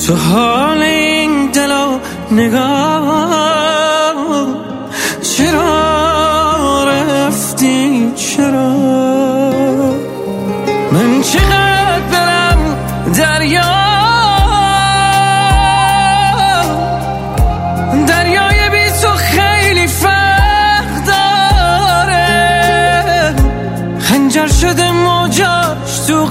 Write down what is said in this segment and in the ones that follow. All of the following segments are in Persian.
تو حال این دل و نگاه چرا رفتی؟ چرا من چقدر برم دریای بی تو خیلی فرق داره، خنجر شده موجاش تو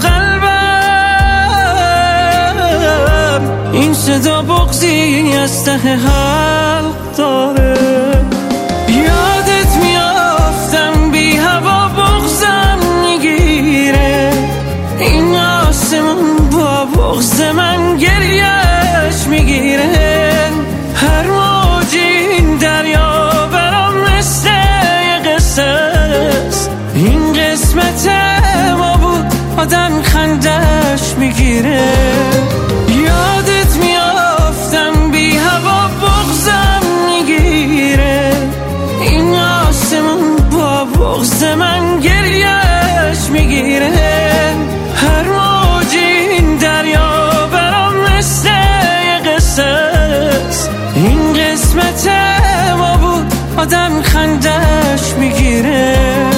قلبم، این صدا بغضی از ته حلق داره. یادت میافتم بی هوا بغضم میگیره، این آسمون با بغض من گریهش میگیره. هر موج این دریا برام مثل یه قصه است، این قسمت ما بود آدم خندش میگیره. یادت میافتم بی هوا بغضم میگیره، این آسمون با بغض من گریهش میگیره. هر موج این دریا برام مثل یه قصه است، این قسمت ما بود آدم خندش میگیره.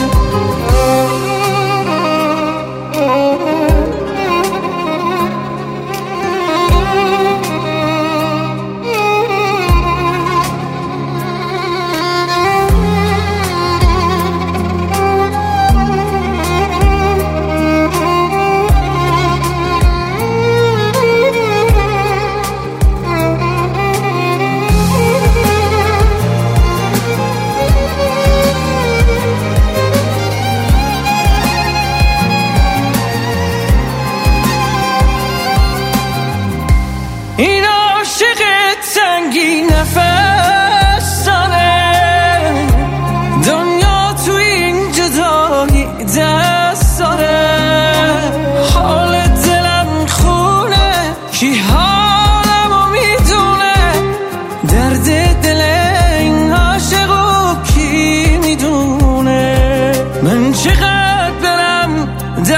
این عاشق تنگی نفس داره، دنیا تو این جدایی دست داره. حال دلم خونه، کی حالمو میدونه، درد دل این عاشقو کی میدونه. من چقدر برم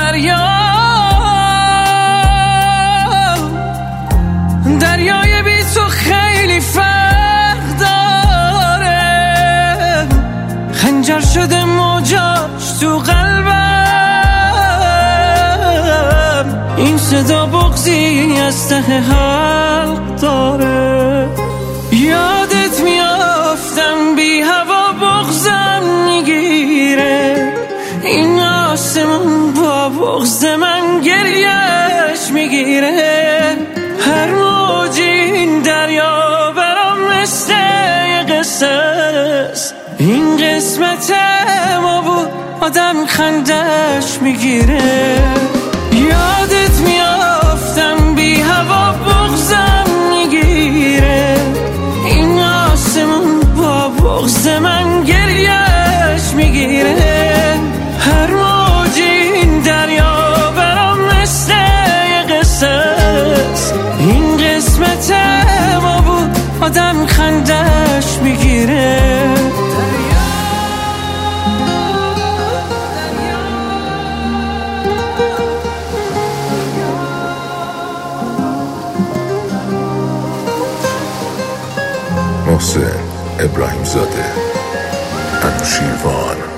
دریای بی تو خیلی فرق داره، خنجر شده موجاش تو قلبم، این صدا بغضی از ته حلق داره. یادت میافتم بی هوا بغضم میگیره، این آسمون با بغض من گریهش میگیره. هر موج این دریا برام مثل یه قصه است، این قسمت ما بود آدم خندش میگیره. یادت میافتم بی هوا بغضم میگیره، این آسمون با بغض من گریهش میگیره. هر موج این دریا برام مثل یه قصه است، این قسمت ما بود آدم خندش میگیره. محسن ابراهیم زاده، انوشیروان.